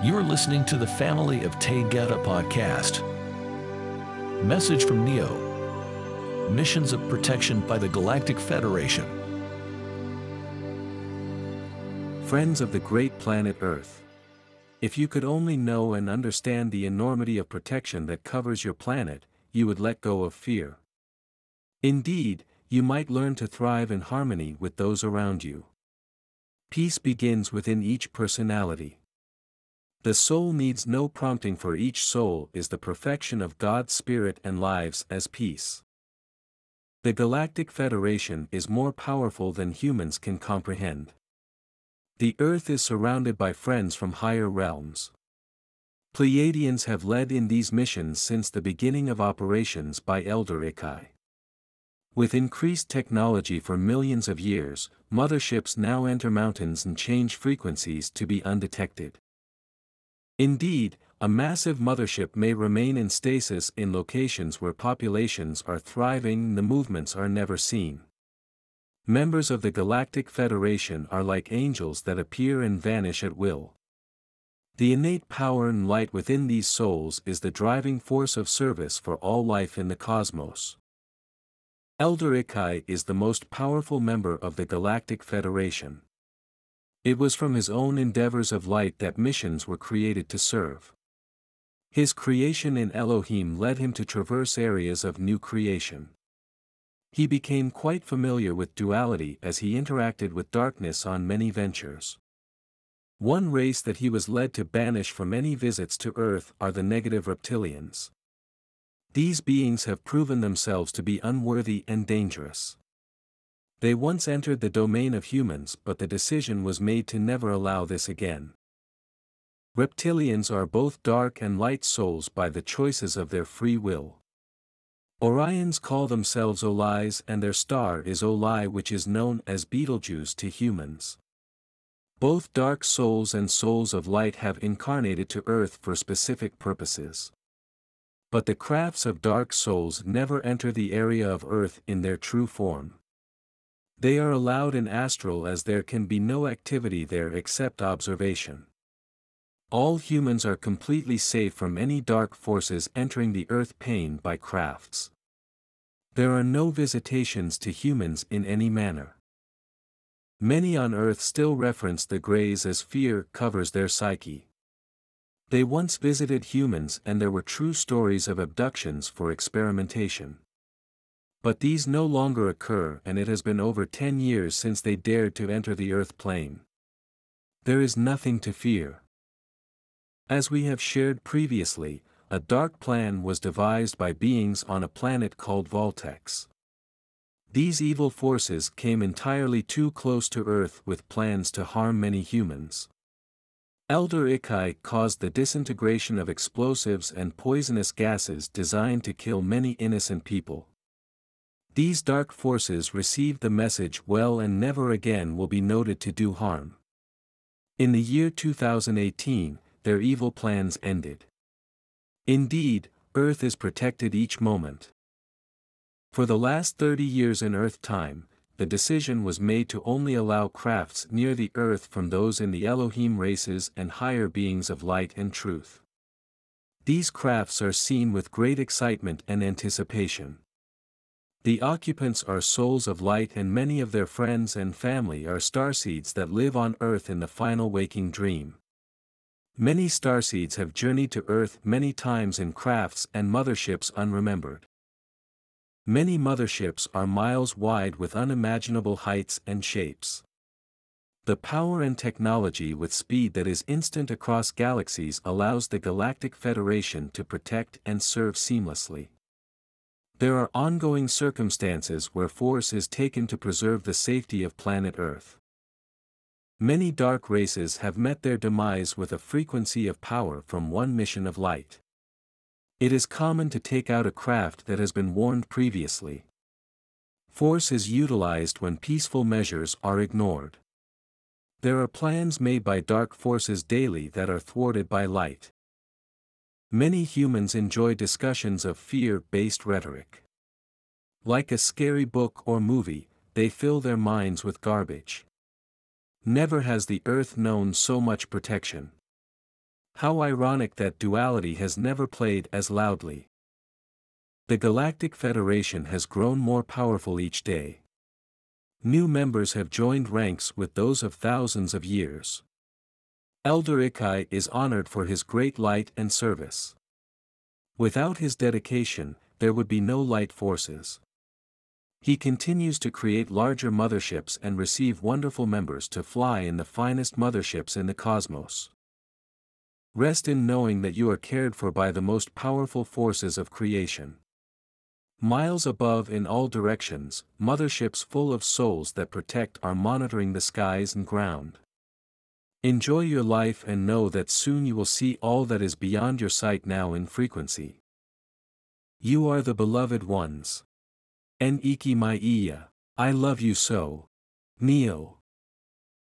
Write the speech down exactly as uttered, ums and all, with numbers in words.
You're listening to the Family of Taygeta podcast. Message from Neo. Missions of Protection by the Galactic Federation. Friends of the great planet Earth. If you could only know and understand the enormity of protection that covers your planet, you would let go of fear. Indeed, you might learn to thrive in harmony with those around you. Peace begins within each personality. The soul needs no prompting, for each soul is the perfection of God's Spirit and lives as peace. The Galactic Federation is more powerful than humans can comprehend. The Earth is surrounded by friends from higher realms. Pleiadians have led in these missions since the beginning of operations by Elder Ikai. With increased technology for millions of years, motherships now enter mountains and change frequencies to be undetected. Indeed, a massive mothership may remain in stasis in locations where populations are thriving and the movements are never seen. Members of the Galactic Federation are like angels that appear and vanish at will. The innate power and light within these souls is the driving force of service for all life in the cosmos. Elder Ikai is the most powerful member of the Galactic Federation. It was from his own endeavors of light that missions were created to serve. His creation in Elohim led him to traverse areas of new creation. He became quite familiar with duality as he interacted with darkness on many ventures. One race that he was led to banish from any visits to Earth are the negative reptilians. These beings have proven themselves to be unworthy and dangerous. They once entered the domain of humans, but the decision was made to never allow this again. Reptilians are both dark and light souls by the choices of their free will. Orions call themselves Olis, and their star is Oli, which is known as Betelgeuse to humans. Both dark souls and souls of light have incarnated to Earth for specific purposes. But the crafts of dark souls never enter the area of Earth in their true form. They are allowed in astral, as there can be no activity there except observation. All humans are completely safe from any dark forces entering the Earth plane by crafts. There are no visitations to humans in any manner. Many on Earth still reference the Greys as fear covers their psyche. They once visited humans, and there were true stories of abductions for experimentation. But these no longer occur, and it has been over ten years since they dared to enter the Earth plane. There is nothing to fear. As we have shared previously, a dark plan was devised by beings on a planet called Voltex. These evil forces came entirely too close to Earth with plans to harm many humans. Elder Ikai caused the disintegration of explosives and poisonous gases designed to kill many innocent people. These dark forces received the message well and never again will be noted to do harm. In the year two thousand eighteen, their evil plans ended. Indeed, Earth is protected each moment. For the last thirty years in Earth time, the decision was made to only allow crafts near the Earth from those in the Elohim races and higher beings of light and truth. These crafts are seen with great excitement and anticipation. The occupants are souls of light, and many of their friends and family are starseeds that live on Earth in the final waking dream. Many starseeds have journeyed to Earth many times in crafts and motherships unremembered. Many motherships are miles wide with unimaginable heights and shapes. The power and technology with speed that is instant across galaxies allows the Galactic Federation to protect and serve seamlessly. There are ongoing circumstances where force is taken to preserve the safety of planet Earth. Many dark races have met their demise with a frequency of power from one mission of light. It is common to take out a craft that has been warned previously. Force is utilized when peaceful measures are ignored. There are plans made by dark forces daily that are thwarted by light. Many humans enjoy discussions of fear-based rhetoric. Like a scary book or movie, they fill their minds with garbage. Never has the earth known so much protection. How ironic that duality has never played as loudly. The Galactic Federation has grown more powerful each day. New members have joined ranks with those of thousands of years. Elder Ikai is honored for his great light and service. Without his dedication, there would be no light forces. He continues to create larger motherships and receive wonderful members to fly in the finest motherships in the cosmos. Rest in knowing that you are cared for by the most powerful forces of creation. Miles above in all directions, motherships full of souls that protect are monitoring the skies and ground. Enjoy your life and know that soon you will see all that is beyond your sight now in frequency. You are the beloved ones. En iki mai iya, I love you so. Neo.